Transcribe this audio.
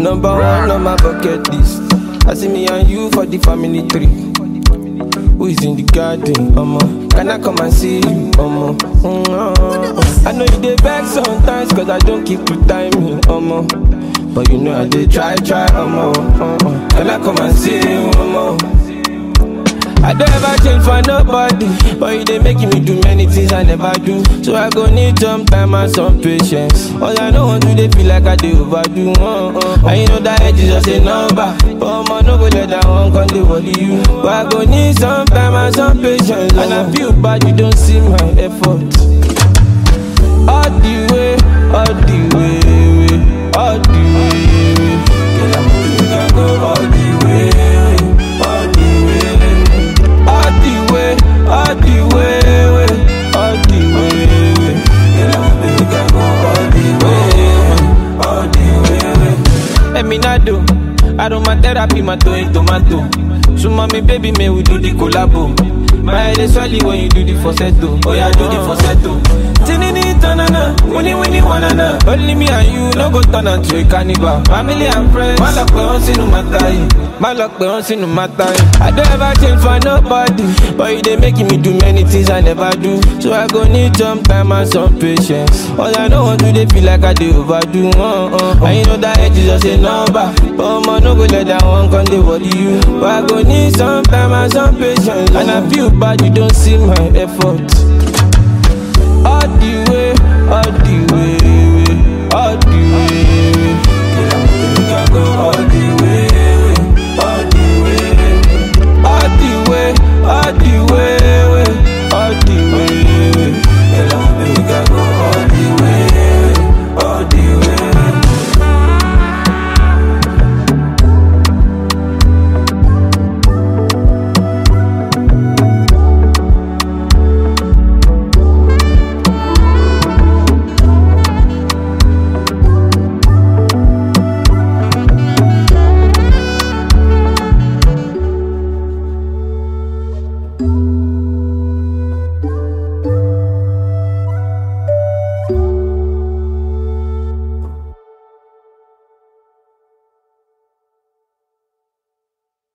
number one on my bucket list. I see me and you for the family tree. Who is in the garden, Can I come and see you, I know you dey vex sometimes, cause I don't keep the timing, But you know I did try, Can I come and see you, I don't ever change for nobody, but you dey making me do many things I never do. So I go need some time and some patience. All I know want to dey feel like I dey overdo. And you know that age is just a number, but no go let that one come dey worry you. But I go need some time and some patience. And I feel bad you don't see my effort. All the way, all the way, all the way. Girl, I'm moving, you can go all the way. All the way, all the way. Girl, I'm baby, can go all the way. Let me not do. I do my therapy, my tomato. So mommy, baby, may we do the collabo. My head is swelly when you do the falsetto. Oh yeah, do the falsetto. Tinini tanana, winnie wanana. Only me and you, no go turn into a cannibal. Family and friends, my luck we don't see no matter. My luck we don't see no matter. I don't ever change for nobody, but you dey making me do many things I never do. So I go need some time and some patience. All I know want to dey feel like I dey overdo. And you know that age is just a number, but no go let that one come dey worry you. But I go need some time and some patience. And I feel bad you don't see my effort. All the way, all the way, all the way. Girl, I'm moving, you can go all the way.